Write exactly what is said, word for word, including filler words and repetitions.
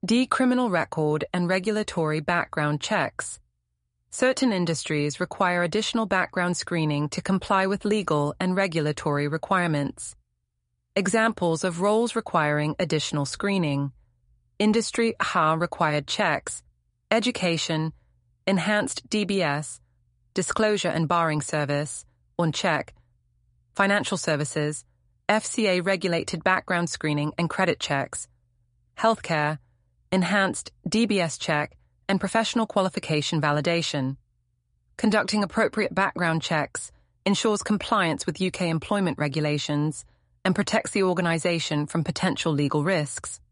D. Criminal record and regulatory background checks. Certain industries require additional background screening to comply with legal and regulatory requirements. Examples of roles requiring additional screening: Industry H A required checks, education, enhanced D B S, disclosure and barring service, on check, financial services, F C A-regulated background screening and credit checks, healthcare, enhanced D B S check, and professional qualification validation. Conducting appropriate background checks ensures compliance with U K employment regulations and protects the organisation from potential legal risks.